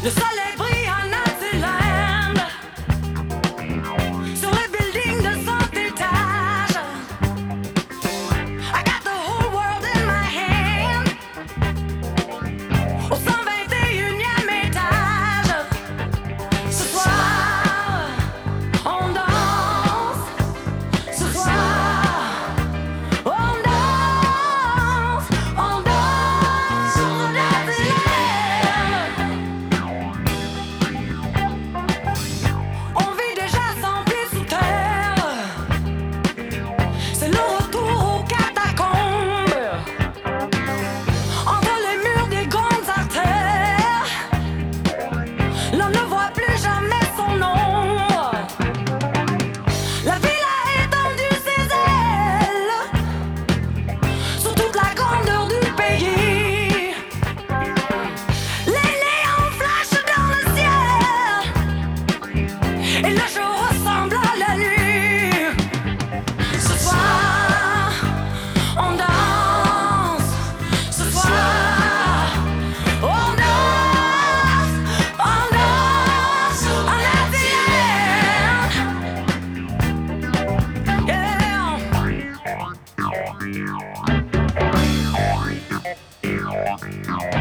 Le soleil brille en Naziland sur les buildings de 100 étages. I got the whole world in my hand. Au 121e étage. Ce soir, on danse. Ce soir, on danse. On danse au Naziland. On vit déjà sans pied sous terre. C'est le retour aux catacombes. Entre les murs des grandes artères, l'on ne voit plus jamais son nom. La ville a étendu ses ailes sur toute la grandeur du pays. Les néons flashent dans le ciel et le jour ressemble à la nuit. Ce soir, on danse. Ce soir, on danse. On danse en Naziland. Yeah.